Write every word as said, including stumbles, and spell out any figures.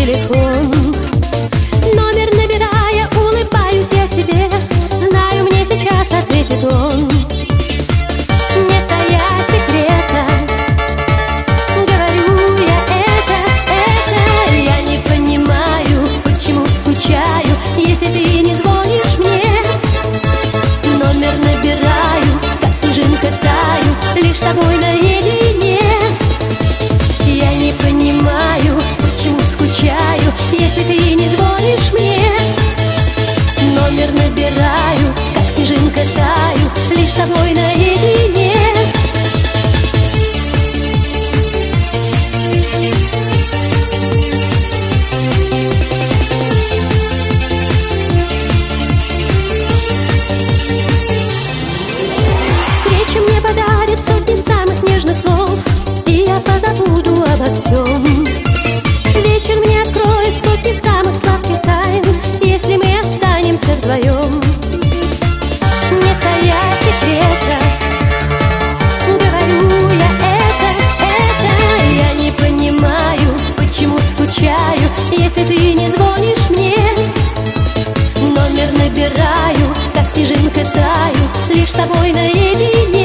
телефон. Номер набирая, улыбаюсь я себе, знаю, мне сейчас ответит он. Не тая секрета, говорю я это, это. Я не понимаю, почему скучаю, если ты не звонишь мне. Номер набираю, как снежинка таю, лишь с тобой наедине. Я не понимаю, почему скучаю, если ты не звонишь мне. Номер набираю, как снежинка таю, лишь с тобой наедине. Встреча мне подарит сотни самых нежных слов, и я позабуду обо всем. Вечер мне откроет сотни самых сладких тайн, если мы останемся вдвоем. Не тая секрета, говорю я это, это. Я не понимаю, почему скучаю, если ты не звонишь мне. Номер набираю, как снежинка таю, лишь с тобой наедине.